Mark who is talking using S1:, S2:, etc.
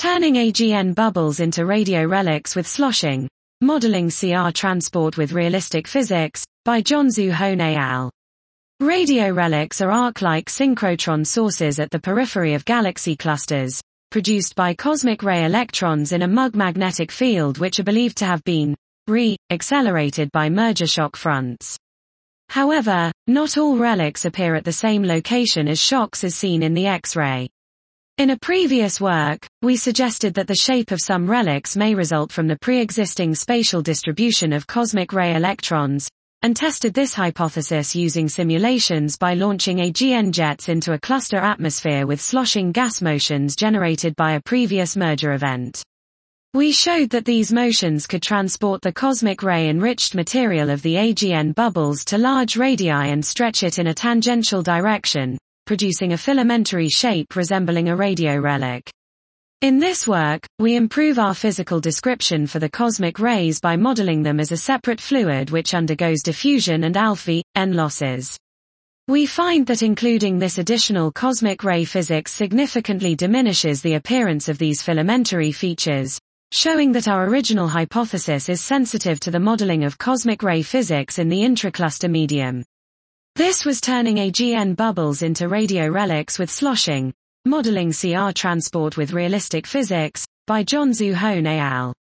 S1: Turning AGN bubbles into radio relics with sloshing. Modeling CR transport with realistic physics, by Zhongzhu Hone et al. Radio relics are arc-like synchrotron sources at the periphery of galaxy clusters, produced by cosmic ray electrons in a Mug magnetic field which are believed to have been accelerated by merger shock fronts. However, not all relics appear at the same location as shocks as seen in the X-ray. In a previous work, we suggested that the shape of some relics may result from the pre-existing spatial distribution of cosmic ray electrons, and tested this hypothesis using simulations by launching AGN jets into a cluster atmosphere with sloshing gas motions generated by a previous merger event. We showed that these motions could transport the cosmic ray-enriched material of the AGN bubbles to large radii and stretch it in a tangential direction, producing a filamentary shape resembling a radio relic. In this work, we improve our physical description for the cosmic rays by modeling them as a separate fluid which undergoes diffusion and α/N losses. We find that including this additional cosmic ray physics significantly diminishes the appearance of these filamentary features, showing that our original hypothesis is sensitive to the modeling of cosmic ray physics in the intracluster medium. This was turning AGN bubbles into radio relics with sloshing. Modeling CR transport with realistic physics, by Zhongzhu Hone et al.